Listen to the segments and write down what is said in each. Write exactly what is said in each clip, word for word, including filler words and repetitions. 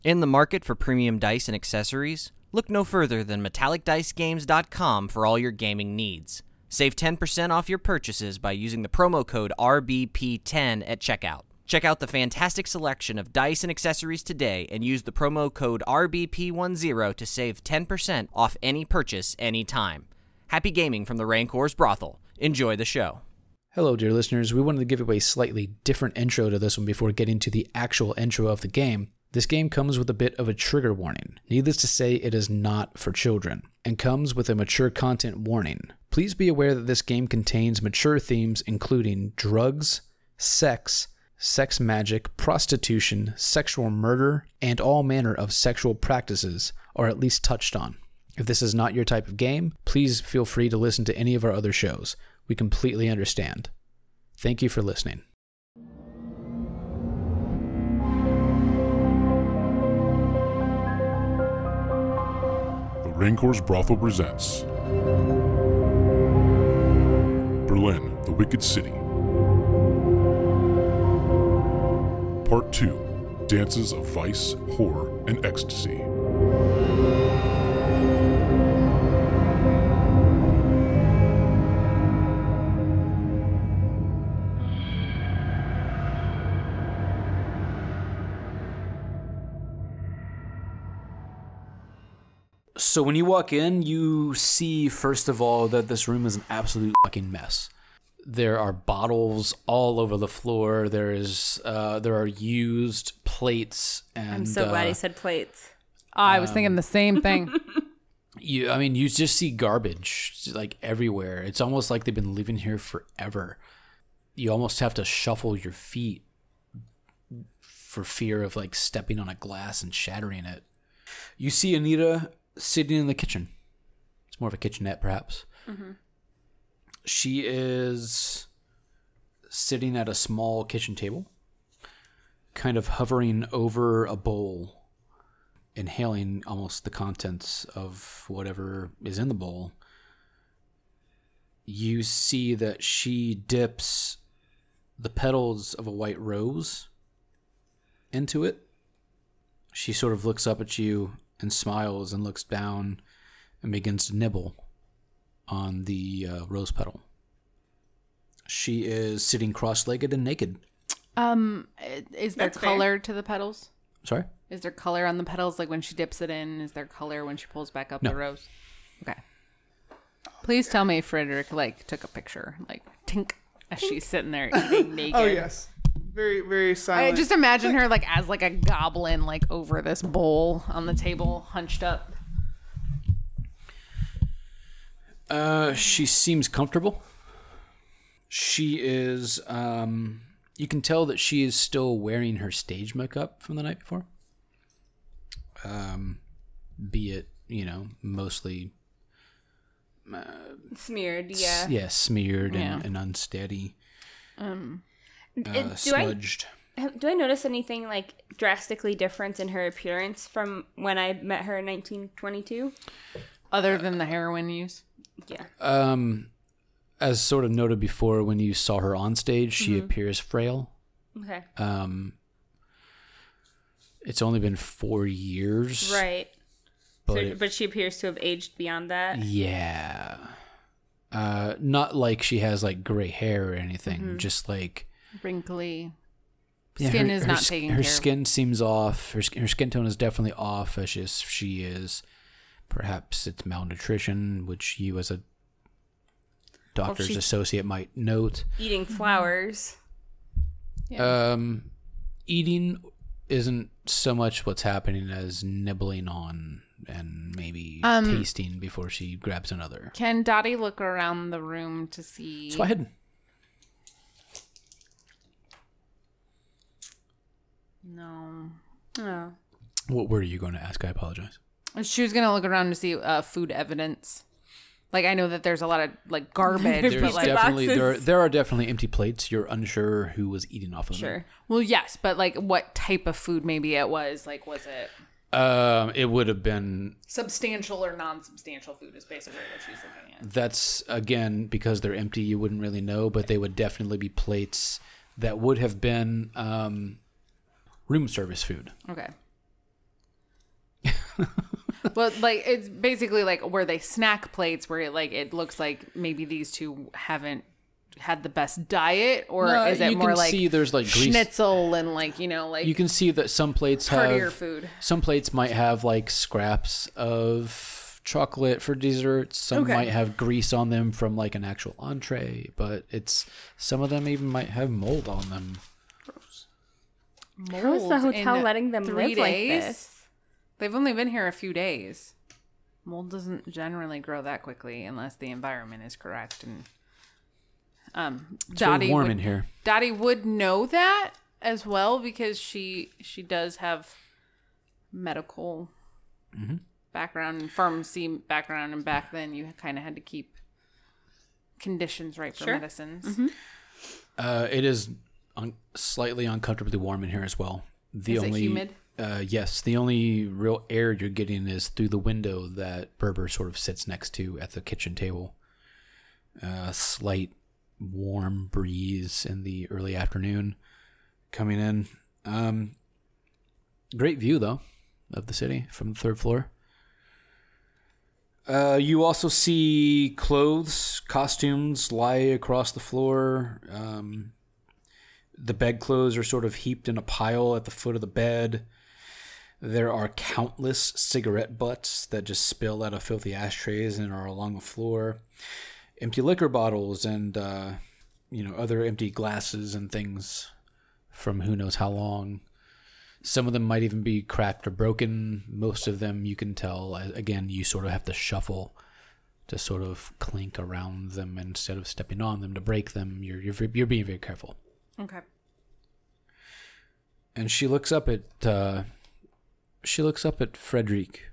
In the market for premium dice and accessories? Look no further than metallic dice games dot com for all your gaming needs. Save ten percent off your purchases by using the promo code R B P ten at checkout. Check out the fantastic selection of dice and accessories today and use the promo code R B P ten to save ten percent off any purchase anytime. Happy gaming from the Rancor's Brothel. Enjoy the show. Hello, dear listeners. We wanted to give you a slightly different intro to this one before getting to the actual intro of the game. This game comes with a bit of a trigger warning. Needless to say, it is not for children, and comes with a mature content warning. Please be aware that this game contains mature themes including drugs, sex, sex magic, prostitution, sexual murder, and all manner of sexual practices are at least touched on. If this is not your type of game, please feel free to listen to any of our other shows. We completely understand. Thank you for listening. Rancor's Brothel presents Berlin, the Wicked City. Part two, Dances of Vice, Horror, and Ecstasy. So when you walk in, you see, first of all, that this room is an absolute fucking mess. There are bottles all over the floor. There is, uh, there are used plates. And I'm so glad uh, he said plates. Oh, I was um, thinking the same thing. You, I mean, you just see garbage like everywhere. It's almost like they've been living here forever. You almost have to shuffle your feet for fear of like stepping on a glass and shattering it. You see Anita sitting in the kitchen. It's more of a kitchenette, perhaps. Mm-hmm. She is sitting at a small kitchen table, kind of hovering over a bowl, inhaling almost the contents of whatever is in the bowl. You see that she dips the petals of a white rose into it. She sort of looks up at you and smiles and looks down and begins to nibble on the uh, rose petal. She is sitting cross-legged and naked. Um, is there That's color fair. to the petals? Sorry? Is there color on the petals, like when she dips it in? Is there color when she pulls back up No. the rose? Okay. Please tell me Frederick, like, took a picture, like, tink, as she's sitting there eating naked. Oh, yes. Very, very silent. I just imagine her, like, as, like, a goblin, like, over this bowl on the table, hunched up. Uh, she seems comfortable. She is, um, you can tell that she is still wearing her stage makeup from the night before. Um, be it, you know, mostly... Uh, Smeared, yeah. S- yeah, smeared Yeah. And, and unsteady. Um, Uh, do smudged. I do I notice anything like drastically different in her appearance from when I met her in nineteen twenty-two? other than the heroin use? Yeah. Um, as sort of noted before, when you saw her on stage, she Mm-hmm. appears frail. Okay. Um, it's only been four years. Right. But, So, it- but she appears to have aged beyond that. yeah. Uh, not like she has like gray hair or anything, Mm-hmm. just like... Wrinkly. Yeah, Skin her- is her not sk- taken Her care of. skin seems off. Her, sk- her skin tone is definitely off as she is, she is. Perhaps it's malnutrition, which you as a doctor's she's- associate might note. Eating flowers. Yeah. Um, eating isn't so much what's happening as nibbling on and maybe Um, tasting before she grabs another. Can Dottie look around the room to see? It's hidden. No. Oh. What word are you going to ask? I apologize. She was gonna look around to see uh, food evidence. Like, I know that there's a lot of like garbage, There's but like, definitely boxes. there. There are definitely empty plates. You're unsure who was eating off of them. Sure. well, yes, but like, what type of food maybe it was? Like, was it Um, it would have been. substantial or non-substantial food? Is basically what she's looking at. That's again because they're empty. You wouldn't really know, but they would definitely be plates that would have been um, room service food. Okay. Well, like it's basically like where they snack plates, where it like it looks like maybe these two haven't had the best diet, or No, is it you more can like see there's like grease. schnitzel and like you know like You can see that some plates heartier have food. Some plates might have like scraps of chocolate for dessert. Some Okay. might have grease on them from like an actual entree, but it's some of them even might have mold on them. How is the Mold hotel in letting them three live like days? this? They've only been here a few days. Mold doesn't generally grow that quickly unless the environment is correct. And um, It's very Dottie warm would, in here. Dottie would know that as well because she she does have medical Mm-hmm. background and pharmacy background, and back then you kind of had to keep conditions right for Sure. medicines. Uh, it is un- slightly uncomfortably warm in here as well. The Is it only humid? Uh, yes, the only real air you're getting is through the window that Berber sort of sits next to at the kitchen table. A uh, slight warm breeze in the early afternoon coming in. Um, great view, though, of the city from the third floor. Uh, you also see clothes, costumes lie across the floor. Um, the bedclothes are sort of heaped in a pile at the foot of the bed. There are countless cigarette butts that just spill out of filthy ashtrays and are along the floor. Empty liquor bottles and, uh, you know, other empty glasses and things from who knows how long. Some of them might even be cracked or broken. Most of them you can tell, again, you sort of have to shuffle to sort of clink around them instead of stepping on them to break them. You're you're, you're being very careful. Okay. And she looks up at uh, she looks up at Frederic,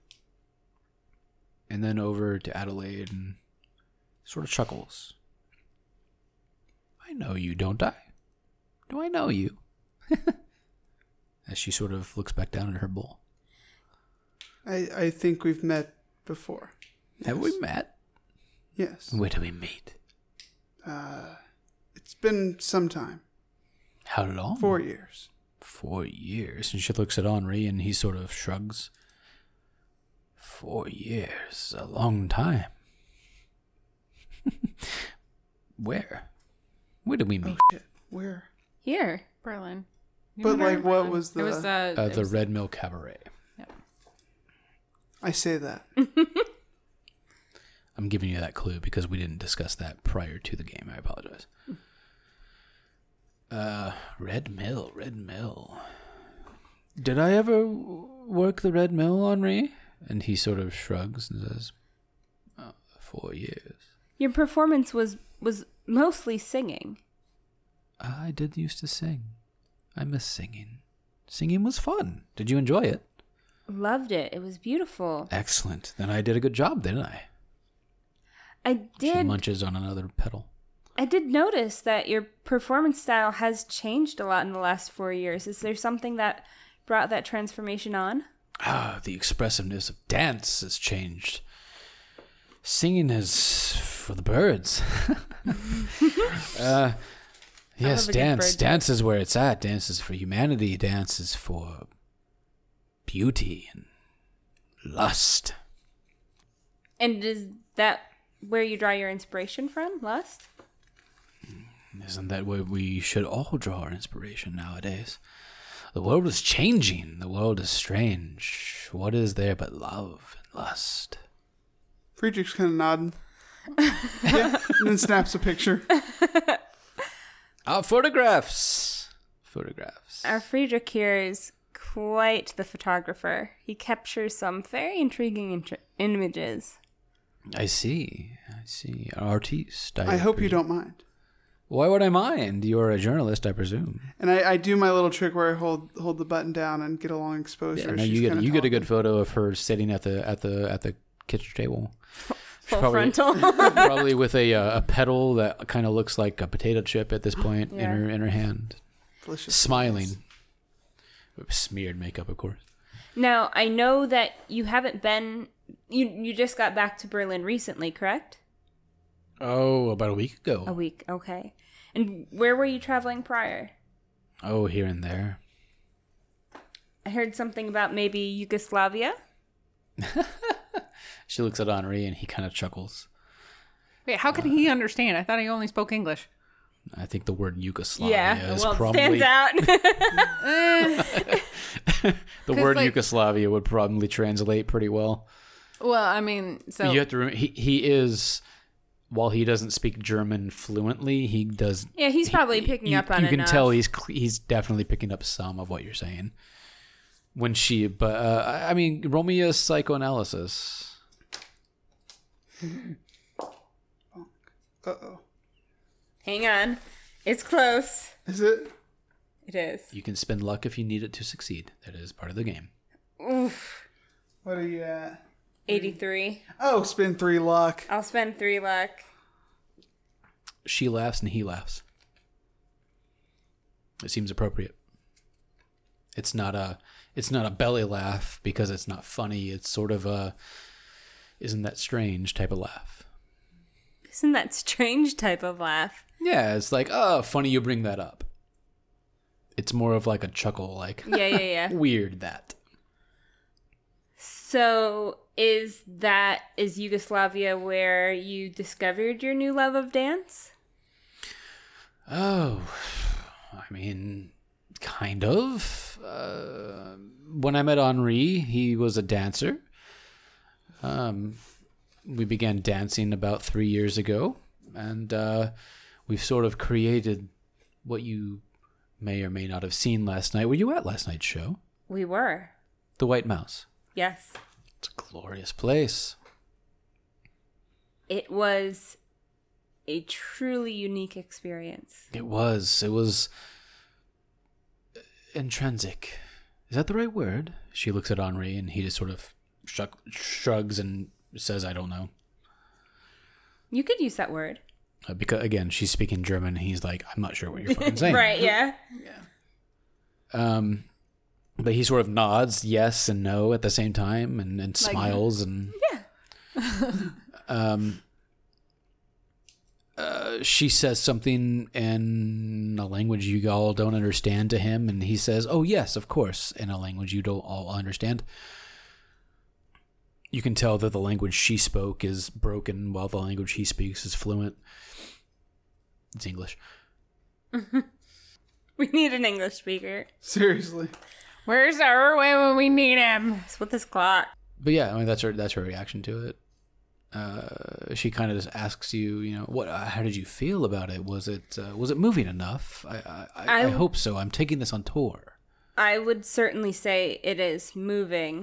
and then over to Adelaide, and sort of chuckles. I know you, don't I? Do I know you? As she sort of looks back down at her bowl. I, I think we've met before. Have Yes. we met? Yes. Where do we meet? Uh, it's been some time. How long? Four years. Four years. And she looks at Henri, and he sort of shrugs. Four years, a long time. Where? Where did we meet? Oh shit. Where? Here. Berlin. You But remember like, what Berlin? was the? It was uh, Uh, it the was- Red Mill Cabaret. I say that. I'm giving you that clue because we didn't discuss that prior to the game. I apologize. Uh, Red Mill, Red Mill. Did I ever work the Red Mill, Henri? And he sort of shrugs and says, oh, four years. Your performance was was mostly singing. I did used to sing. I miss singing. Singing was fun. Did you enjoy it? Loved it. It was beautiful. Excellent. Then I did a good job, didn't I? I She did. munches on another pedal. I did notice that your performance style has changed a lot in the last four years. Is there something that brought that transformation on? Ah, the expressiveness of dance has changed. Singing is for the birds. uh, yes, love a good dance. bird Dance is where it's at. Dance is for humanity. Dance is for beauty and lust. And is that where you draw your inspiration from? Lust? Isn't that where we should all draw our inspiration nowadays? The world is changing. The world is strange. What is there but love and lust? Friedrich's kind of nodding. Yeah, and then snaps a picture. Ah, photographs. Photographs. Our Friedrich here is quite the photographer. He captures some very intriguing int- images. I see. I see. An artiste. I, I hope you presume. don't mind. Why would I mind? You're a journalist, I presume. And I, I do my little trick where I hold hold the button down and get a long exposure. Yeah, no, She's you get kinda you get a talking. good photo of her sitting at the at the at the kitchen table. Full Probably- frontal. Probably with a uh, a pedal that kind of looks like a potato chip at this point in Yeah. her in her hand, Delicious. smiling. With smeared makeup, of course. Now, I know that you haven't been... You, you just got back to Berlin recently, correct? Oh, about a week ago. A week, okay. And where were you traveling prior? Oh, here and there. I heard something about maybe Yugoslavia. She looks at Henri and he kind of chuckles. Wait, how can he understand? I thought he only spoke English. I think the word Yugoslavia Yeah, is well, it probably... stands out. the word like- Yugoslavia would probably translate pretty well. Well, I mean, so You have to remember, he, he is, while he doesn't speak German fluently, he does... Yeah, he's probably he- picking you, up on You it can enough. tell he's cl- he's definitely picking up some of what you're saying. When she... But, uh, I I mean, roll me a psychoanalysis. Uh-oh. Hang on. It's close. Is it? It is. You can spend luck if you need it to succeed. That is part of the game. Oof. What are you at? eighty-three. Oh, spin three luck. I'll spend three luck. She laughs and he laughs. It seems appropriate. It's not a it's not a belly laugh because it's not funny. It's sort of a isn't that strange type of laugh. Isn't that strange type of laugh? Yeah, it's like, oh, funny you bring that up. It's more of like a chuckle, like Yeah, yeah, yeah. weird that. So is that is Yugoslavia where you discovered your new love of dance? Oh, I mean, kind of. Uh, when I met Henri, he was a dancer. Um, we began dancing about three years ago, and uh, we've sort of created what you may or may not have seen last night. Were you at last night's show? We were. The White Mouse. Yes. It's a glorious place. It was a truly unique experience. It was. It was intrinsic. Is that the right word? She looks at Henri, and he just sort of shrug, shrugs and says, I don't know. You could use that word. Uh, because, again, she's speaking German. He's like, I'm not sure what you're fucking saying. Right, yeah. Um, but he sort of nods yes and no at the same time and, and Like- smiles. And Yeah. um, uh, she says something in a language you all don't understand to him. And he says, oh, yes, of course, in a language you don't all understand. You can tell that the language she spoke is broken while the language he speaks is fluent. It's English. We need an English speaker. Seriously. where's Erwin when we need him? It's with this clock. But yeah, I mean that's her that's her reaction to it. Uh, she kind of just asks you, you know, what? Uh, how did you feel about it? Was it uh, was it moving enough? I I, I I I- hope so. I'm taking this on tour. I would certainly say it is moving.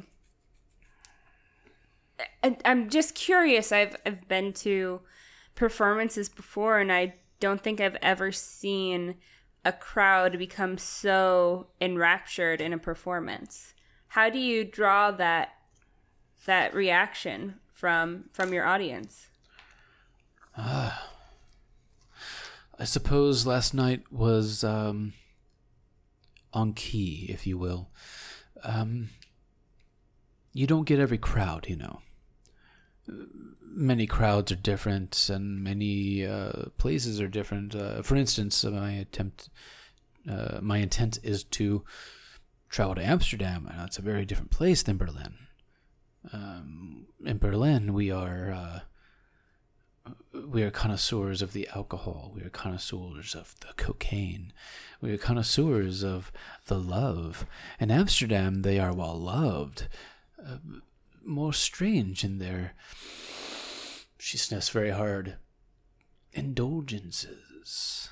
I, I'm just curious. I've I've been to performances before, and I don't think I've ever seen a crowd become so enraptured in a performance. How do you draw that that reaction from from your audience? I suppose last night was um, on key, if you will. Um, you don't get every crowd, you know. Many crowds are different, and many uh, places are different. Uh, for instance, my attempt, uh, my intent is to travel to Amsterdam, and it's a very different place than Berlin. Um, in Berlin, we are. Uh, We are connoisseurs of the alcohol. We are connoisseurs of the cocaine. We are connoisseurs of the love. In Amsterdam, they are well loved. Uh, more strange in their, she sniffs very hard, indulgences.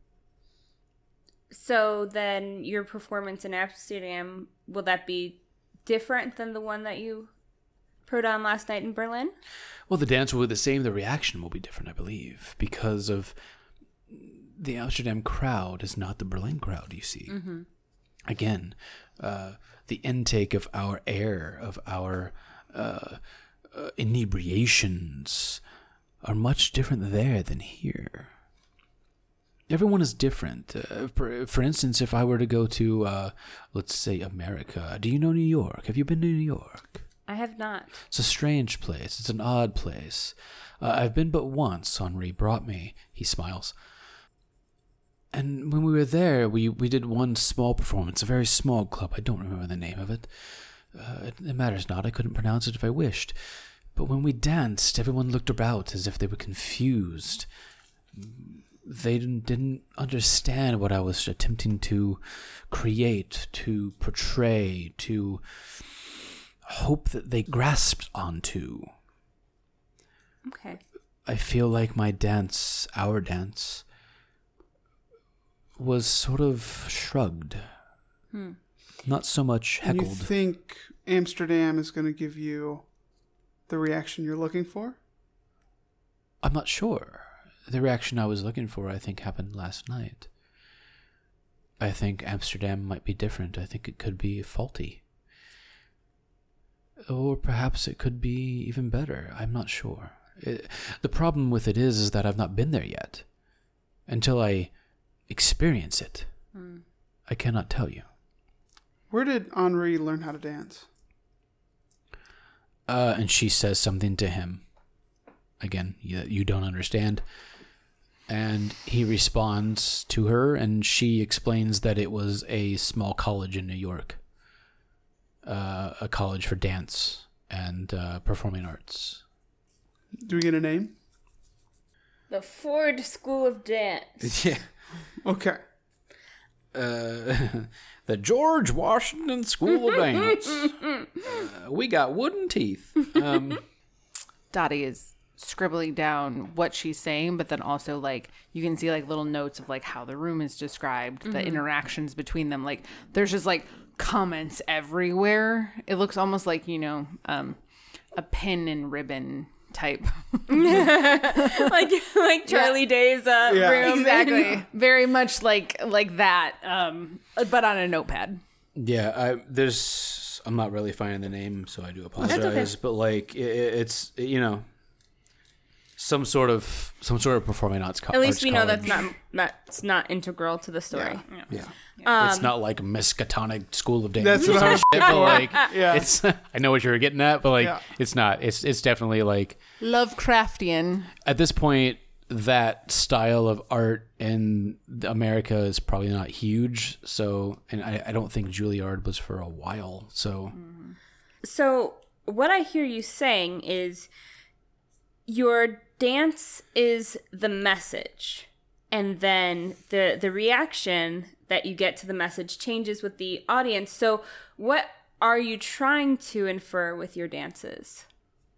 So then your performance in Amsterdam, will that be different than the one that you put on last night in Berlin? Well, the dance will be the same. The reaction will be different, I believe, because of the Amsterdam crowd is not the Berlin crowd, you see. Mm-hmm. Again, uh, the intake of our air, of our uh, uh, inebriations are much different there than here. Everyone is different. Uh, for, for instance, if I were to go to, uh, let's say, America, do you know New York? Have you been to New York? I have not. It's a strange place. It's an odd place. Uh, I've been but once. Henri brought me. He smiles. And when we were there, we, we did one small performance, a very small club. I don't remember the name of it. Uh, it, it matters not. I couldn't pronounce it if I wished. But when we danced, everyone looked about as if they were confused. They didn't, didn't understand what I was attempting to create, to portray, to hope that they grasped onto. Okay. I feel like my dance, our dance, was sort of shrugged. Hmm. Not so much And heckled. you think Amsterdam is going to give you the reaction you're looking for? I'm not sure. The reaction I was looking for, I think, happened last night. I think Amsterdam might be different. I think it could be faulty. Or perhaps it could be even better. I'm not sure. It, the problem with it is, is that I've not been there yet. Until I experience it, Hmm. I cannot tell you. Where did Henri learn how to dance? Uh, and she says something to him. Again, you, you don't understand. And he responds to her, and she explains that it was a small college in New York. Uh, a college for dance and uh, performing arts. Do we get a name? The Ford School of Dance. Yeah. Okay. Uh, the George Washington School of Dance. Uh, we got wooden teeth. Um, Dottie is scribbling down what she's saying, but then also like you can see like little notes of like how the room is described, the interactions between them. Like there's just like comments everywhere. It looks almost like, you know, um, a pin and ribbon type. like like Charlie Day's uh, Yeah. room. Exactly. Very much like like that, um, but on a notepad. yeah, I, there's. I'm not really finding the name, so I do apologize. okay. But like, it, it's you know, some sort of some sort of performing arts. Co- At least arts we know that's college. not that's not integral to the story. Yeah. Um, It's not like Miskatonic School of Dance. That's what I was shit, but like, Yeah. it's. I know what you're getting at, but like, Yeah. it's not. It's it's definitely like Lovecraftian. at this point that style of art in America is probably not huge. So, and I, I don't think Juilliard was for a while. So, So what I hear you saying is your dance is the message, and then the the reaction that you get to the message changes with the audience. So what are you trying to infer with your dances?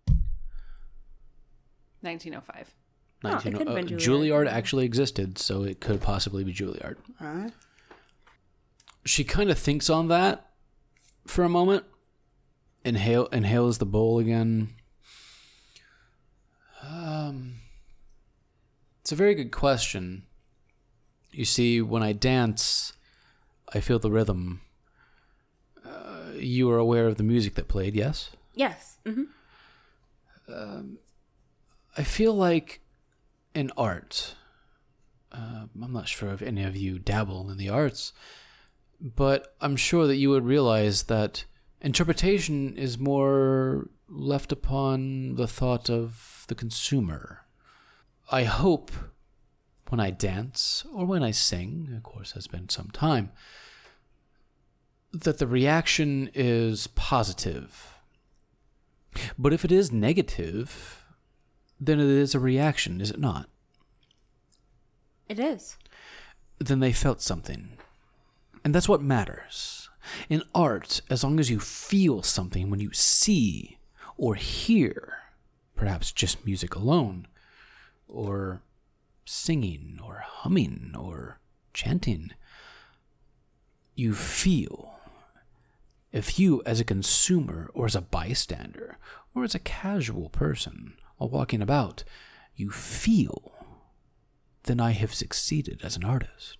nineteen oh five. Oh, it nineteen could've uh, been Juilliard. Juilliard. actually existed, so it could possibly be Juilliard. All right. She kind of thinks on that for a moment. Inhale, inhales the bowl again. Um, it's a very good question. You see, when I dance, I feel the rhythm. Uh, you are aware of the music that played, yes? Yes. hmm I feel like in art, uh, I'm not sure if any of you dabble in the arts, but I'm sure that you would realize that interpretation is more left upon the thought of the consumer. I hope when I dance, or when I sing, of course has been some time, that the reaction is positive. But if it is negative, then it is a reaction, is it not? It is. Then they felt something. And that's what matters. In art, as long as you feel something when you see or hear, perhaps just music alone, or singing, or humming, or chanting, you feel. If you, as a consumer, or as a bystander, or as a casual person, are walking about, you feel, then I have succeeded as an artist.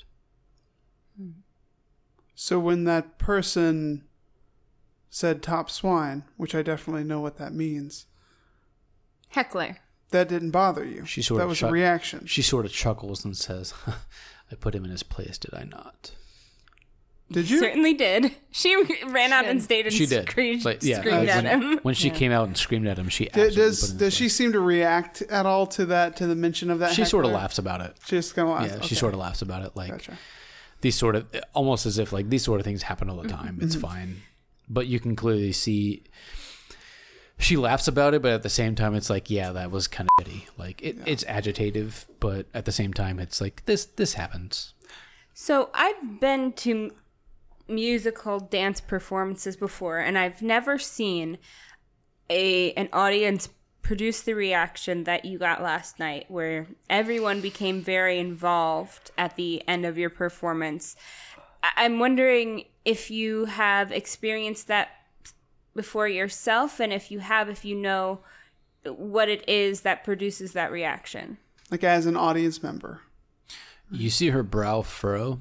So when that person said top swine, which I definitely know what that means, Heckler. that didn't bother you. She sort that of was chuck- a reaction. She sort of chuckles and says, I put him in his place, did I not? Did you? Certainly did. She ran out on stage and She did. screamed, Like, yeah, screamed uh, at when, him. when she came out and screamed at him, she Did, absolutely does put him in does his she place. seem to react at all to that, to the mention of that? She sort of heckler? laughs about it. She just kind of laughs. Yeah, Okay. she sort of laughs about it. Like, Gotcha. these sort of, almost as if like these sort of things happen all the time. It's fine. but you can clearly see she laughs about it, but at the same time, it's like, yeah, that was kind of shitty. Like, it, yeah. it's agitative, but at the same time, it's like, this this happens. So I've been to musical dance performances before, and I've never seen a an audience produce the reaction that you got last night, where everyone became very involved at the end of your performance. I- I'm wondering if you have experienced that before yourself, and if you have, if you know what it is that produces that reaction. Like as an audience member. You see her brow furrow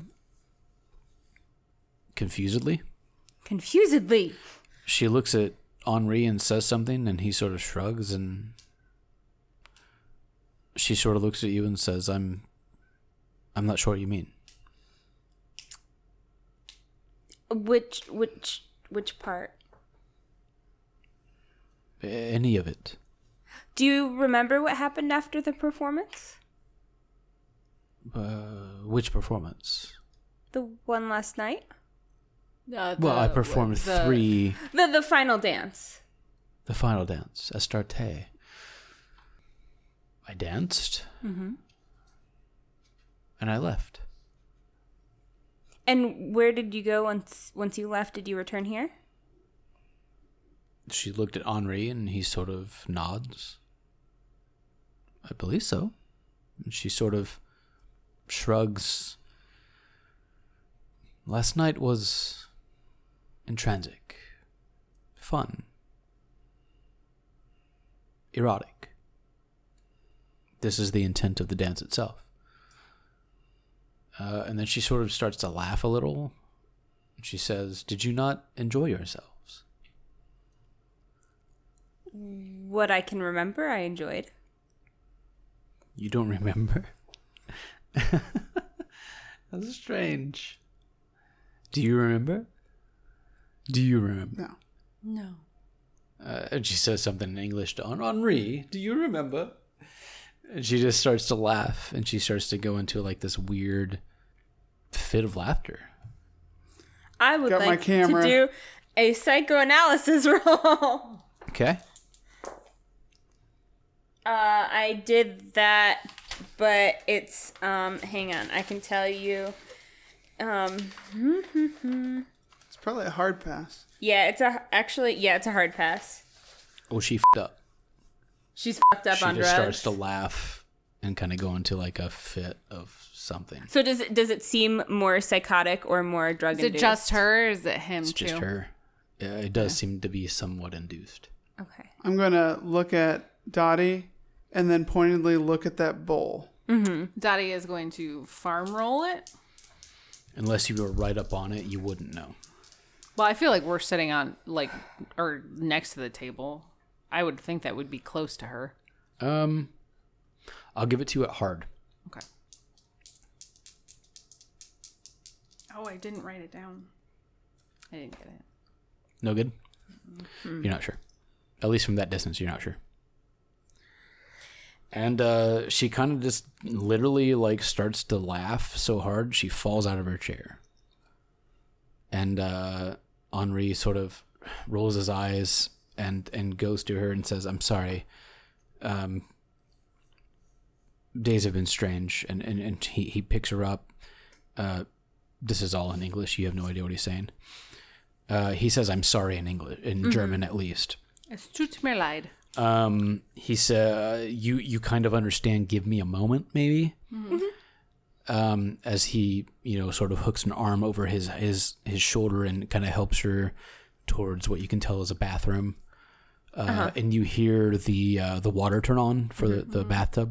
confusedly. Confusedly. She looks at Henri and says something, and he sort of shrugs, and she sort of looks at you and says, I'm I'm not sure what you mean. Which which which part? Any of it. Do you remember what happened after the performance? Uh, which performance? The one last night? Uh, the, Well, I performed the, three. The the final dance. The final dance, Astarte. I danced. Mm-hmm. And I left. And where did you go once once you left? Did you return here? She looked at Henri, and he sort of nods. I believe so. And she sort of shrugs. Last night was intrinsic, fun, erotic. This is the intent of the dance itself. Uh, and then she sort of starts to laugh a little. She says, "Did you not enjoy yourselves?" What I can remember, I enjoyed. You don't remember? That's strange. Do you remember? Do you remember? No. No. Uh, and she says something in English to Hen- Henri. Do you remember? And she just starts to laugh, and she starts to go into like this weird fit of laughter. I would Got my like to camera. do a psychoanalysis roll. Okay. Uh, I did that, but it's um. Hang on, I can tell you. Um. It's probably a hard pass. Yeah, it's a actually. Yeah, it's a hard pass. Oh, she f***ed up. She's fucked up She on just drugs. starts to laugh and kind of go into like a fit of something. So does it does it seem more psychotic or more drug Is it induced? just her or is it him It's too? just her. Yeah, it does seem to be somewhat induced. Okay. I'm going to look at Dottie and then pointedly look at that bowl. Dottie is going to farm roll it. Unless you were right up on it, you wouldn't know. Well, I feel like we're sitting on, like, or next to the table. I would think that would be close to her. Um, I'll give it to you at hard. Okay. Oh, I didn't write it down. I didn't get it. No good? Mm-hmm. You're not sure. At least from that distance, you're not sure. And uh, she kind of just literally like starts to laugh so hard she falls out of her chair. And uh, Henri sort of rolls his eyes and, and goes to her and says, "I'm sorry. Um, days have been strange." And, and, and he, he picks her up. Uh, this is all in English. You have no idea what he's saying. Uh, he says, "I'm sorry" in English, in mm-hmm. German at least. Es tut mir leid. Um, he said, "You you kind of understand. Give me a moment, maybe." Mm-hmm. Um, as he you know sort of hooks an arm over his his his shoulder and kind of helps her towards what you can tell is a bathroom. Uh, uh-huh. And you hear the uh, the water turn on for the, the bathtub.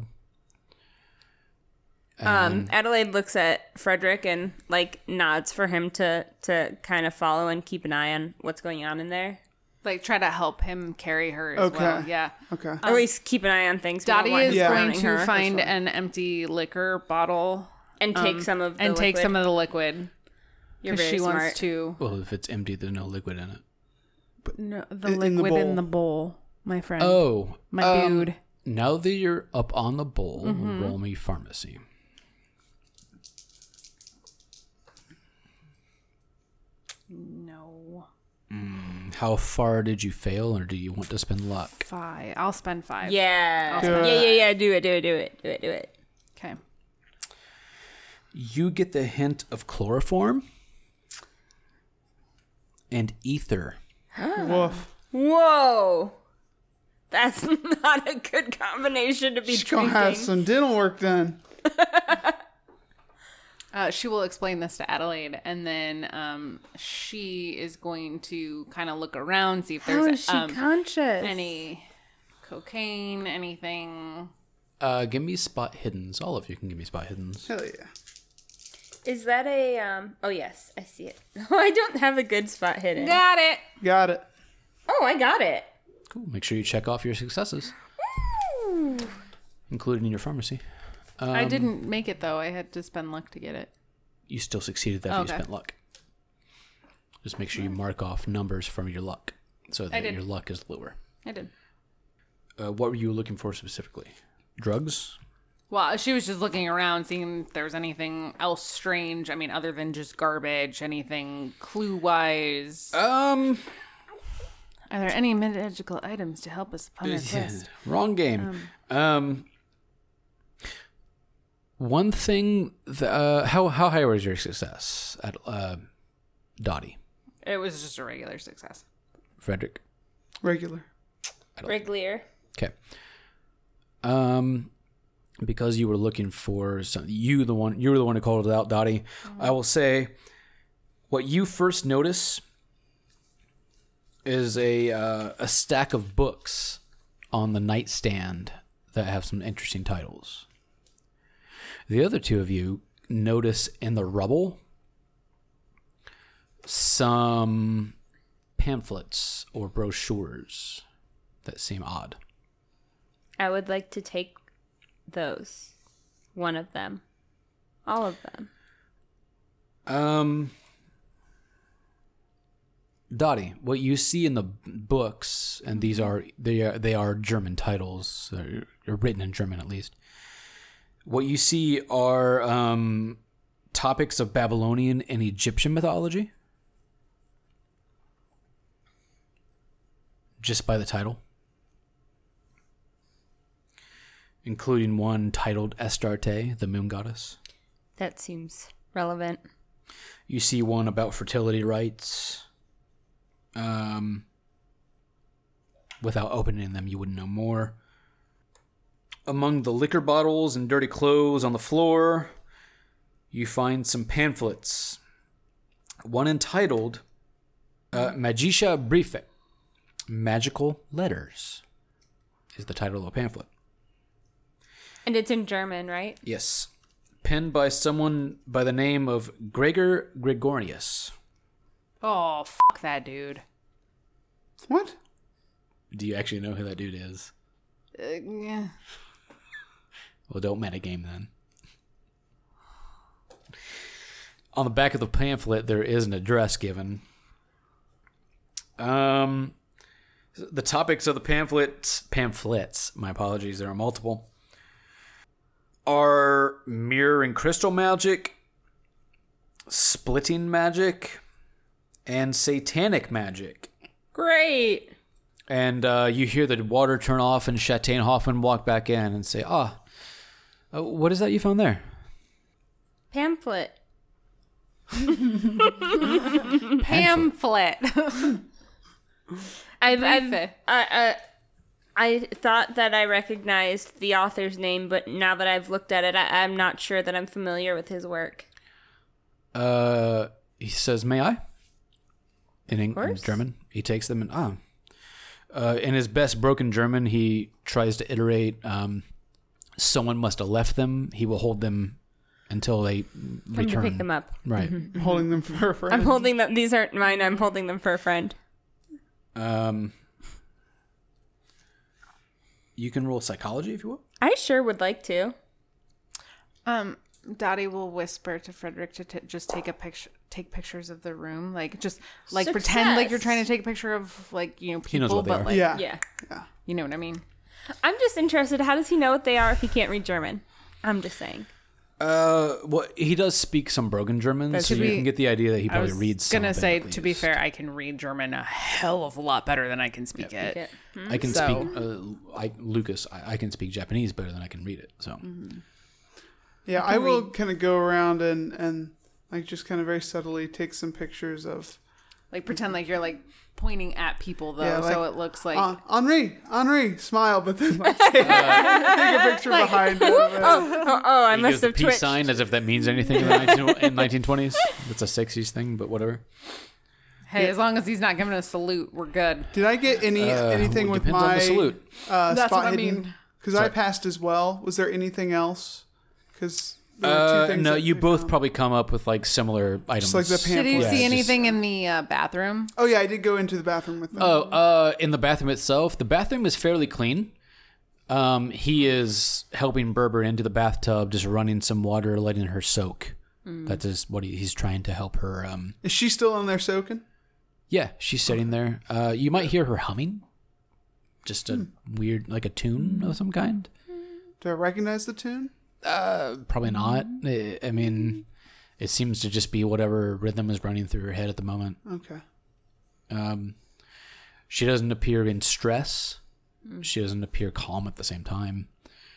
Um, Adelaide looks at Frederick and like nods for him to to kind of follow and keep an eye on what's going on in there. Like, try to help him carry her as Okay. well. Yeah. Okay. Or at least keep an eye on things. We don't Dottie want is him Yeah. going drowning to her. find an empty liquor bottle and take um, some of the and take liquid. some of the liquid. You're Because very she smart. wants to. Well, if it's empty, there's no liquid in it. No, the In- in the liquid in bowl. the bowl, my friend. Oh, my um, dude. Now that you're up on the bowl, Mm-hmm. roll me pharmacy. No. Mm. How far did you fail, or do you want to spend luck? Five. I'll spend five. Yeah. Do Yeah, it. yeah, yeah. Do it, do it, do it, do it, do it. Okay. You get the hint of chloroform and ether. Woof. Whoa. That's not a good combination to be She's gonna drinking. have some dental work done. Uh, she will explain this to Adelaide, and then um, she is going to kind of look around, see if How there's is she um, conscious? any cocaine, anything. Uh, give me spot hiddens. All of you can give me spot hiddens. Hell yeah. Is that a, um, oh yes, I see it. Oh, I don't have a good spot hidden. Got it. Got it. Oh, I got it. Cool. Make sure you check off your successes, Ooh. including your pharmacy. Um, I didn't make it though. I had to spend luck to get it. You still succeeded after Okay. you spent luck. Just make sure you mark off numbers from your luck so that did. your luck is lower. I did. Uh, what were you looking for specifically? Drugs? Well, she was just looking around, seeing if there's anything else strange. I mean, other than just garbage, anything clue-wise. Um, Are there any magical items to help us upon our quest? wrong game. Um, one thing. That, uh, how how high was your success at uh, Dottie, It was just a regular success. Frederick? Regular. Wriggler. Okay. Um, because you were looking for some, you the one you were the one who called it out, Dottie. I will say, what you first notice is a uh, a stack of books on the nightstand that have some interesting titles. The other two of you notice in the rubble some pamphlets or brochures that seem odd. I would like to take those. One of them. All of them. Um, Dottie, what you see in the books, and these are they are they are German titles, or, or written in German at least. What you see are um, topics of Babylonian and Egyptian mythology, just by the title, including one titled Astarte, the moon goddess. That seems relevant. You see one about fertility rites. Um, without opening them, you wouldn't know more. Among the liquor bottles and dirty clothes on the floor, you find some pamphlets. One entitled uh, Magische Briefe, Magical Letters, is the title of a pamphlet. And it's in German, right? Yes. Penned by someone by the name of Gregor Gregorius. Oh, fuck that dude. What? Do you actually know who that dude is? Uh, yeah. Well, don't metagame then. On the back of the pamphlet, there is an address given. Um, the topics of the pamphlet, pamphlets, my apologies, there are multiple, are mirror and crystal magic, splitting magic, and satanic magic. Great. And uh, you hear the water turn off and Châtain Hoffman walk back in and say, ah, oh, what is that you found there? Pamphlet. Pamphlet. I've, I've Briefe. I, I, I thought that I recognized the author's name, but now that I've looked at it, I, I'm not sure that I'm familiar with his work. Uh, he says, may I? In, Eng- in course. German. He takes them and, ah. Uh, in his best broken German, he tries to iterate, um, someone must have left them. He will hold them until they I'm return. to pick them up. Right. I'm holding them for a friend. I'm holding them. These aren't mine. I'm holding them for a friend. Um, you can roll psychology if you will. I sure would like to. Um, Dottie will whisper to Frederick to t- just take a picture, take pictures of the room, like just like pretend like you're Success. trying to take a picture of like you know people, He knows what they but are. like Yeah. Yeah. you know what I mean. I'm just interested. How does he know what they are if he can't read German? I'm just saying. Uh, well, he does speak some broken German, But so to you be- can get the idea that he I probably was reads some gonna of it, say, at to be least. fair, I can read German a hell of a lot better than I can speak it. It- I can So- speak, uh, I, Lucas, I, I can speak Japanese better than I can read it, so. Yeah, I will kind of go around and and like just kind of very subtly take some pictures of Like pretend like you're like pointing at people though, Yeah, so like, it looks like uh, Henri, Henri, smile, but then like take, take a picture behind him. and- Oh, oh, I He must gives the have peace twitched. sign as if that means anything in the nineteen, in nineteen twenties. That's a sixties thing, but whatever. hey, as long as he's not giving a salute, we're good. Did I get any Uh, anything well, with depends on my the salute. Uh, That's spot what I hidden? mean. Because I Sorry. passed as well. Was there anything else? Because there were Uh, two things no, that you I both found. probably come up with like similar items. Just like the Did you Yeah, see just- anything in the uh, bathroom? Oh yeah, I did go into the bathroom with them. Oh, uh, in the bathroom itself, the bathroom is fairly clean. Um, he is helping Berber into the bathtub, just running some water, letting her soak. That is what he, he's trying to help her. Um, Is she still in there soaking? yeah, she's sitting there. Uh, you might hear her humming, just a weird, like a tune of some kind. Do I recognize the tune? Uh, probably not. I, I mean, it seems to just be whatever rhythm is running through her head at the moment. Okay. Um, she doesn't appear in stress. She doesn't appear calm at the same time.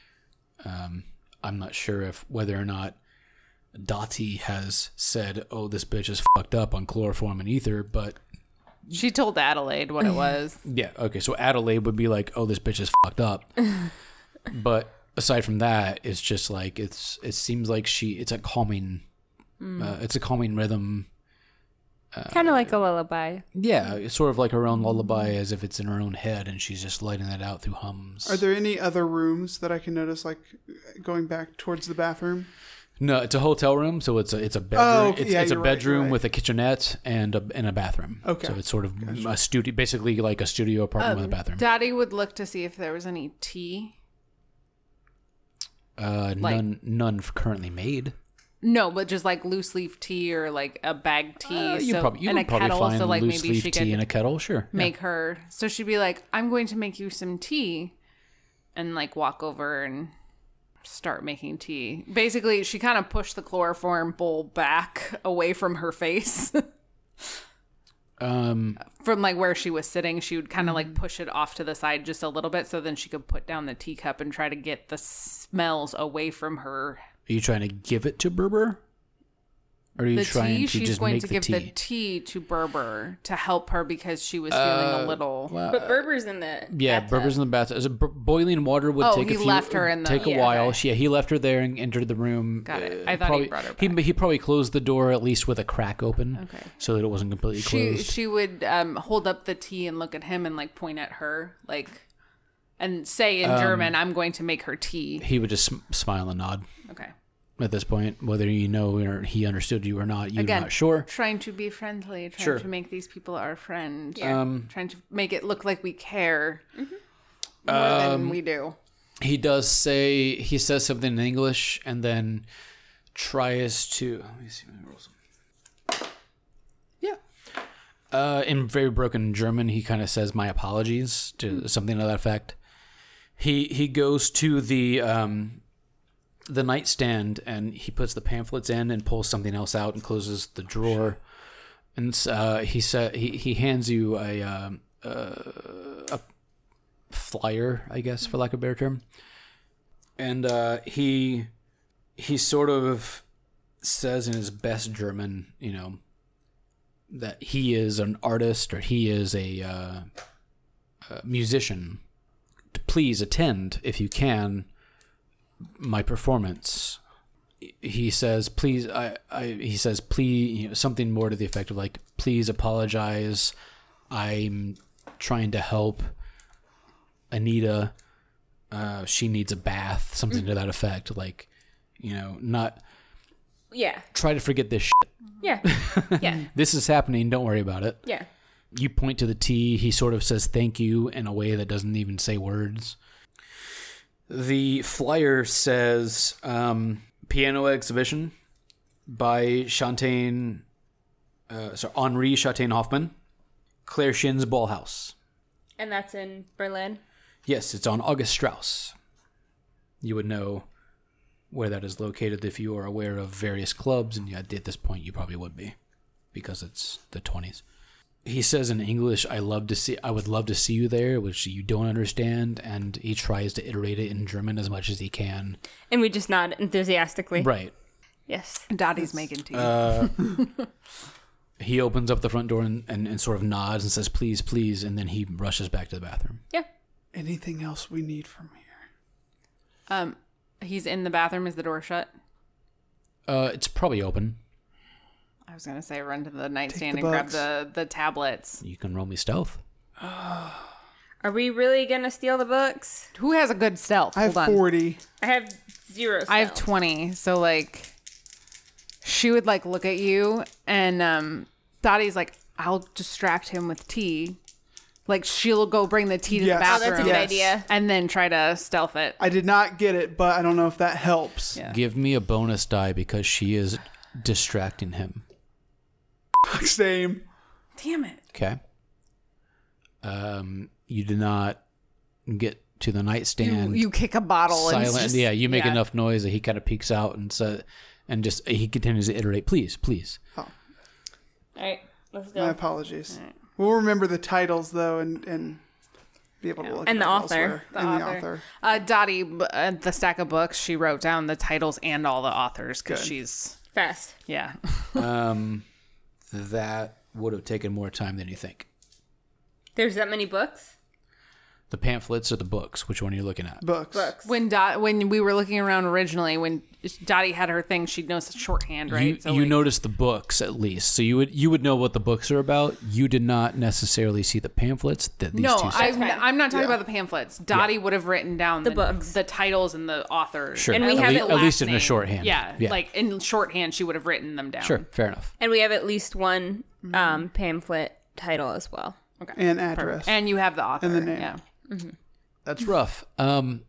Um, I'm not sure if whether or not Dottie has said, "Oh, this bitch is fucked up on chloroform and ether," but She told Adelaide what it was. yeah, okay. So Adelaide would be like, "Oh, this bitch is fucked up," but aside from that, it's just like it's. It seems like she. It's a calming. Uh, it's a calming rhythm. Kind of like a lullaby. Yeah, it's sort of like her own lullaby, as if it's in her own head, and she's just letting it out through hums. Are there any other rooms that I can notice, like going back towards the bathroom? No, it's a hotel room, so it's a it's a bedroom. Oh, okay. It's, Yeah, it's a you're right, bedroom you're right. with a kitchenette and a and a bathroom. Okay. So it's sort of a studio, basically like a studio apartment with a bathroom. Daddy would look to see if there was any tea. Uh, like- none none currently made. No, but just like loose leaf tea or like a bag tea. Uh, you so, probably you and would a probably kettle, find so like loose maybe leaf she tea could in a kettle. Sure. Yeah. make her. So she'd be like, "I'm going to make you some tea," and like walk over and start making tea. Basically, she kind of pushed the chloroform bowl back away from her face. Um. From like where she was sitting, she would kind of like push it off to the side just a little bit so then she could put down the teacup and try to get the smells away from her. Are you trying to give it to Berber? Or are you The trying tea, to she's just going make to the give tea? the tea to Berber to help her because she was feeling Uh, a little. But Berber's in the Yeah, bathtub. Berber's in the bathtub. So b- boiling water would Oh, take a he few, left her in the- take a yeah, while. okay. She, yeah, he left her there and entered the room. Got it. Uh, I thought he probably, brought her He, back. he probably closed the door at least with a crack open, Okay. so that it wasn't completely She closed. she would um, hold up the tea and look at him and like point at her like and say in Um, German, "I'm going to make her tea." He would just sm- smile and nod. Okay. At this point, whether you know or he understood you or not, you're Again, not sure. trying to be friendly, trying Sure. to make these people our friend. Um, Trying to make it look like we care Mm-hmm. more Um, than we do. He does say he says something in English and then tries to. Let me see. Let me roll some. Yeah. Uh, in very broken German, he kind of says, "My apologies," to something to that effect. He he goes to the um, the nightstand and he puts the pamphlets in and pulls something else out and closes the drawer. And uh, he said he he hands you a um, uh, a flyer, I guess, for lack of a better term. And uh, he he sort of says in his best German, you know, that he is an artist or he is a, uh, a musician. To please attend if you can my performance. He says, please. I. I he says, please. You know, something more to the effect of like, please apologize. I'm trying to help Anita. Uh, she needs a bath. Something to that effect. Like, you know, not Yeah. try to forget this shit. Yeah. Yeah. This is happening. Don't worry about it. Yeah. You point to the tea. He sort of says thank you in a way that doesn't even say words. The flyer says um, piano exhibition by Chantain, uh, sorry, Henri Chantain Hoffman, Claire Shin's Ballhaus. And that's in Berlin. Yes, it's on August Strauss. You would know where that is located. If you are aware of various clubs, and at this point you probably would be, because it's the twenties. He says in English, I love to see I would love to see you there, which you don't understand, and he tries to iterate it in German as much as he can. And we just nod enthusiastically. Right. Yes. Dottie's making tea. Uh, he opens up the front door and, and, and sort of nods and says, please, please, and then he rushes back to the bathroom. Yeah. Anything else we need from here? Um, he's in the bathroom. Is the door shut? Uh, it's probably open. I was gonna say run to the nightstand the and grab books. the the tablets. You can roll me stealth. Are we really gonna steal the books? Who has a good stealth? I have Hold on. forty. I have zero. I have stealth. twenty. So like, she would like look at you, and um, Dottie's like, I'll distract him with tea. Like she'll go bring the tea to Yes. the Oh, bathroom. that's a good Yes. idea. And then try to stealth it. I did not get it, but I don't know if that helps. Yeah. Give me a bonus die because she is distracting him. Same. Damn it. Okay. Um, you do not get to the You, nightstand. you kick a bottle and it's silent. just, yeah, you make yeah. enough noise that he kind of peeks out and so, and just he continues to iterate. Please, please. All right, let's go. My apologies. We'll remember the titles though, and and be able to look And it the up author. elsewhere. The and author. the author. Uh, Dottie, b- uh, the stack of books, she wrote down the titles and all the authors because Good. she's, Fast. yeah. Um, that would have taken more time than you think. There's that many books. The pamphlets or the books? Which one are you looking at? Books. Books. When Dot, when we were looking around originally, when Dottie had her thing, she'd know shorthand, right? You, So, you like, noticed the books at least, so you would you would know what the books are about. You did not necessarily see the pamphlets that these No, two. I'm, fine. I'm not talking Yeah. about the pamphlets. Dottie would have written down the, The books. the titles and the authors. Sure, And we at, have le- it at last least in a name. shorthand. Yeah, yeah, like in shorthand, she would have written them down. sure, fair enough. And we have at least one um, pamphlet title as well. And address. And you have the author. And the name. Yeah. That's rough. Um,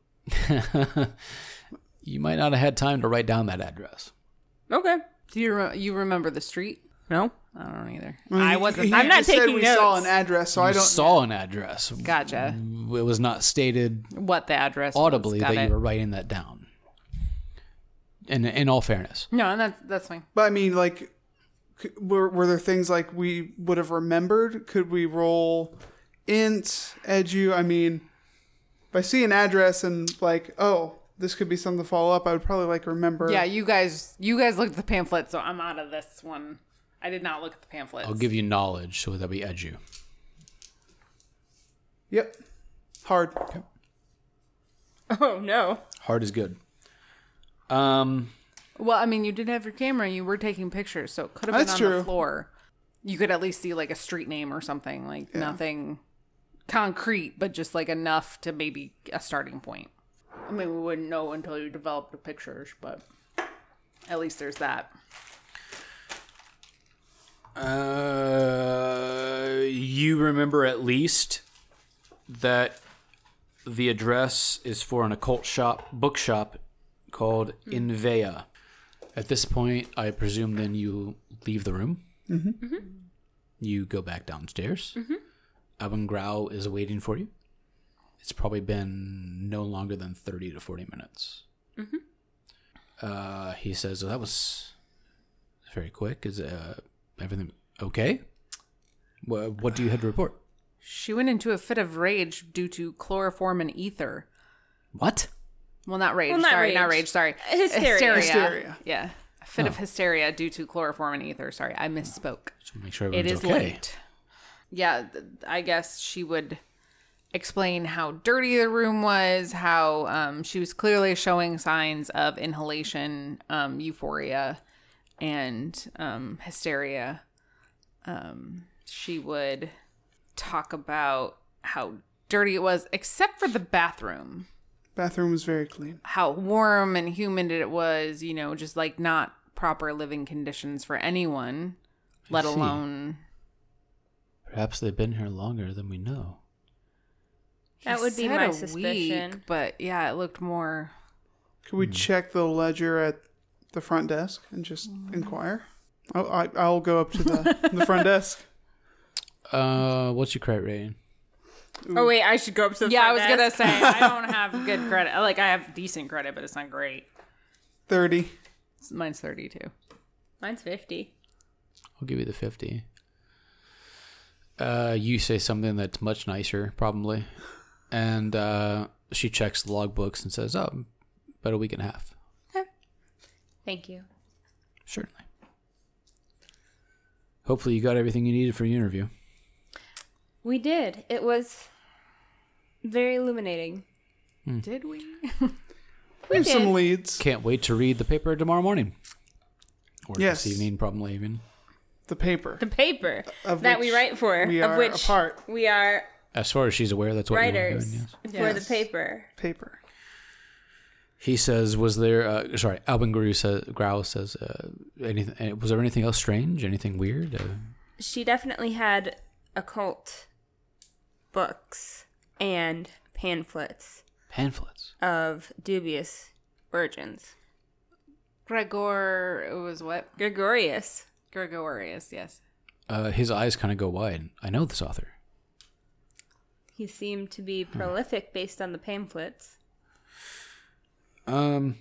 you might not have had time to write down that address. Okay. Do you re- you remember the street? No. I don't know either. I, mean, I he- wasn't. he I'm not just said taking we saw notes. an address, so I You don't. saw an address. Gotcha. It was not stated What the address was. audibly Got that it. you were writing that down. In in all fairness, No, and that's that's fine. But I mean, like, c- were were there things like we would have remembered? Could we roll int, edu? I mean, if I see an address and like, oh, this could be something to follow up, I would probably like remember. Yeah, you guys you guys looked at the pamphlet, so I'm out of this one. I did not look at the pamphlets. I'll give you knowledge, so that'll be edu. Yep. Hard. Oh no. Hard is good. Um, Well, I mean, you did have your camera. You were taking pictures, so it could have been That's on true. the floor. You could at least see like a street name or something, like nothing concrete, but just like enough to maybe a starting point. I mean, we wouldn't know until you developed the pictures, but at least there's that. uh, you remember at least that the address is for an occult shop, bookshop called Invea. At this point, I presume then you leave the room. Mm-hmm. You go back downstairs. Mm-hmm. Aben Grau is waiting for you. It's probably been no longer than thirty to forty minutes. Mm-hmm. Uh, he says, oh, that was very quick. Is uh, everything okay? What, what do you have to report? She went into a fit of rage due to chloroform and ether. What? Well, not rage. Well, not sorry, not rage. rage. Sorry, Hysteria. Hysteria. Yeah, a fit of hysteria due to chloroform and ether. Sorry, I misspoke. So make sure It everyone's is okay. late. Yeah, th- I guess she would explain how dirty the room was, how um, she was clearly showing signs of inhalation, um, euphoria, and um, hysteria. Um, she would talk about how dirty it was, except for the bathroom. Bathroom was very clean. How warm and humid it was, you know, just like not proper living conditions for anyone, let see. alone... Perhaps they've been here longer than we know. That He would be said my a suspicion. week, but yeah, it looked more. Could we check the ledger at the front desk and just inquire? I'll, I, I'll go up to the, the front desk. Uh, what's your credit rating? Oh wait, I should go up to the Yeah, I front was gonna desk. say I don't have good credit. Like I have decent credit, but it's not great. thirty. Mine's thirty too. Mine's fifty. I'll give you the fifty. Uh, you say something that's much nicer, probably. And uh, she checks the logbooks and says, oh, about a week and a half. Thank you. Certainly. Hopefully you got everything you needed for your interview. We did. It was very illuminating. Did we? We have did. some leads. Can't wait to read the paper tomorrow morning. Or Yes. this evening, probably even. The paper. The paper Of that we which write for, we of are which a part. we are As far as she's aware, that's what writers you were doing, yes. for Yes. the paper. Paper. He says, was there, uh, sorry, Alban Grau says, Grau says uh, anything, was there anything else strange? Anything weird? Uh, She definitely had occult books and pamphlets pamphlets. of dubious origins. Gregor, it was what? Gregorius. Gregorius, yes. Uh, his eyes kind of go wide. I know this author. He seemed to be prolific based on the pamphlets. Um,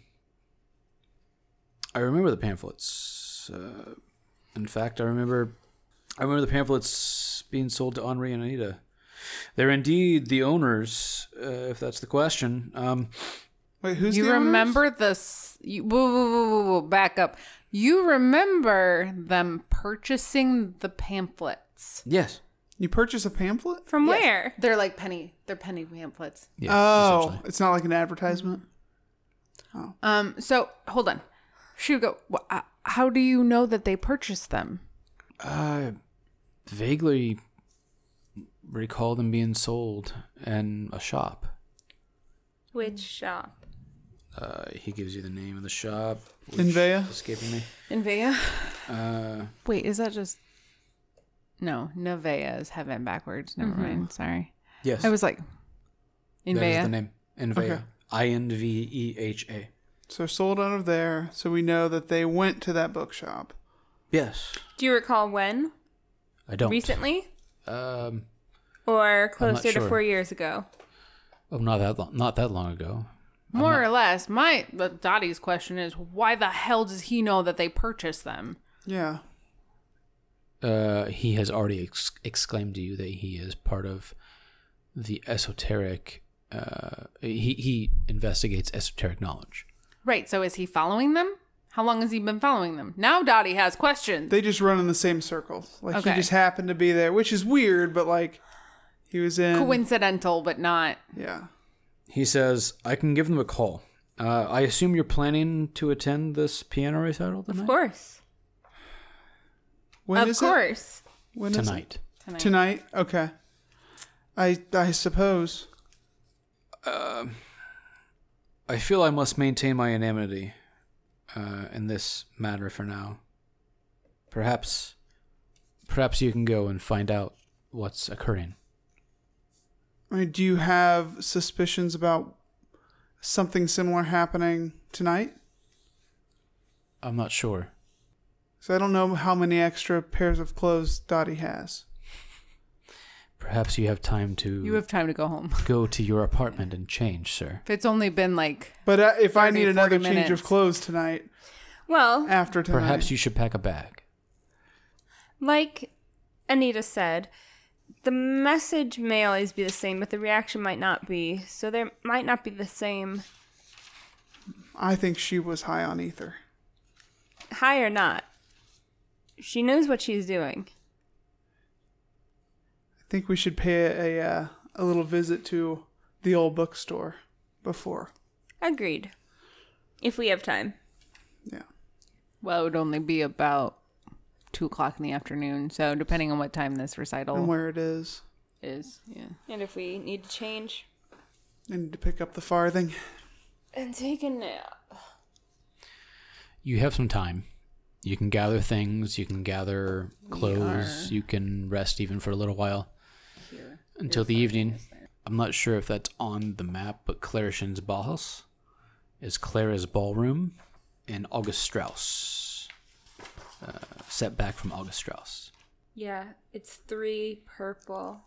I remember the pamphlets. Uh, in fact, I remember, I remember the pamphlets being sold to Henri and Anita. They're indeed the owners, uh, if that's the question. Um, Wait, who's You the owners? remember this? You, whoa, whoa, whoa, whoa, whoa, back up. You remember them purchasing the pamphlets? yes. You purchase a pamphlet? From Yes. where? They're like penny. They're penny pamphlets. Yeah, Oh, essentially. it's not like an advertisement. Um. So hold on. Shugo, wh- uh, how do you know that they purchased them? I vaguely recall them being sold in a shop. Which shop? Uh, he gives you the name of the shop. which Invea? is escaping me. Invea. Uh, Wait, is that just? No, Nevea is heaven backwards. Never mind. Sorry. yes. I was like, That is the Invea. name. Invea. Okay. I N V E H A. So sold out of there. So we know that they went to that bookshop. Yes. Do you recall when? I don't. Recently? Um. Or closer to sure. four years ago? Oh, not that long. Not that long ago. More or less. My but Dottie's question is, why the hell does he know that they purchased them? Yeah. Uh, he has already ex- exclaimed to you that he is part of the esoteric. Uh, he he investigates esoteric knowledge. Right. So is he following them? How long has he been following them? Now Dottie has questions. They just run in the same circles. Like Okay. he just happened to be there, which is weird, but like he was in. Coincidental, but not. Yeah. He says, "I can give them a call. Uh, I assume you're planning to attend this piano recital tonight. Of course. When of is course. it? When is it? Tonight. Tonight. Tonight. Okay. I I suppose. I feel I must maintain my anonymity uh, in this matter for now. Perhaps, perhaps you can go and find out what's occurring." I mean, do you have suspicions about something similar happening tonight? I'm not sure. So I don't know how many extra pairs of clothes Dottie has. Perhaps you have time to You have time to go home. go to your apartment and change, sir. If it's only been like, But uh, if I thirty, need another forty change of minutes. clothes tonight, Well, after tonight, Perhaps you should pack a bag. like Anita said, the message may always be the same, but the reaction might not be. So there might not be the same, I think she was high on ether. high or not. She knows what she's doing. I think we should pay a uh, a little visit to the old bookstore before. Agreed. If we have time. Yeah. well, it would only be about two o'clock in the afternoon. So depending on what time this recital And where it is. is, yeah. And if we need to change I need to pick up the farthing. and take a nap. You have some time. You can gather things. You can gather clothes. You can rest even for a little while until the evening. I'm not sure if that's on the map, but Clarishin's Bauhaus is Clara's ballroom in August Strauss, uh, set back from August Strauss. Yeah, it's three purple.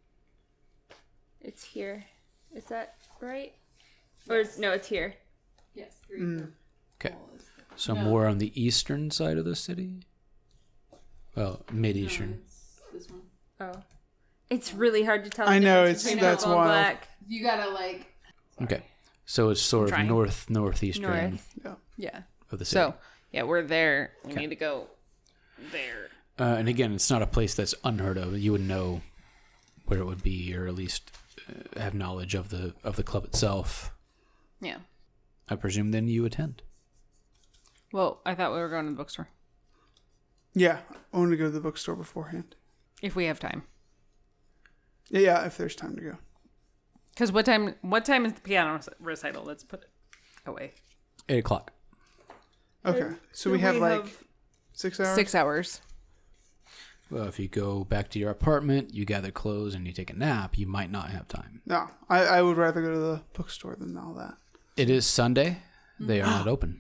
It's here. Is that right? Or is, no, it's here. Yes. Three. Okay. So more on the eastern side of the city? Well, mid-eastern. Oh. It's really hard to tell. I the know, difference it's- between that's purple and wild. black. You gotta like Okay. So it's sort of trying. north, northeastern North. Yeah. yeah. of the city. So yeah, we're there. We need to go there. Uh, and again, it's not a place that's unheard of. You would know where it would be, or at least uh, have knowledge of the of the club itself. Yeah. I presume then you attend. Well, I thought we were going to the bookstore Yeah, I want to go to the bookstore beforehand. if we have time. Yeah, yeah, if there's time to go. Because what time? What time is the piano rec- recital? Let's put it away. Eight o'clock. Okay, so we have like six hours. Six hours. Well, if you go back to your apartment, you gather clothes, and you take a nap, you might not have time. No, I, I would rather go to the bookstore than all that. It is Sunday. They are not open.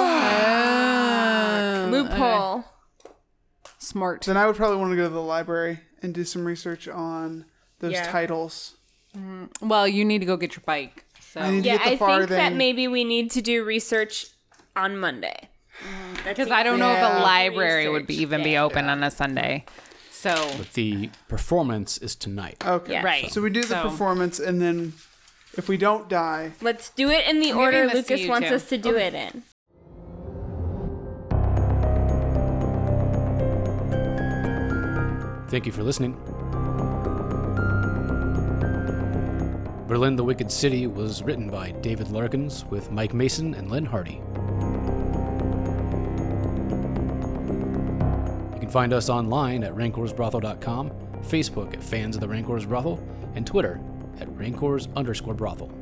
Loophole. Smart. Then I would probably want to go to the library and do some research on those Yeah. titles. Well, you need to go get your bike. So I need to Yeah, get the I think that farthing. maybe we need to do research on Monday. because I don't know if Yeah. a library would be Research even be day. open on a Sunday. So But the performance is tonight. Okay, Yeah. Right. So we do the So- performance, and then if we don't die, Let's do it in the Maybe order I missed Lucas you wants too. us to do it in. Thank you for listening. Berlin the Wicked City was written by David Larkins with Mike Mason and Lynn Hardy. You can find us online at rancors brothel dot com, Facebook at Fans of the Rancors Brothel, and Twitter at Rancors underscore brothel.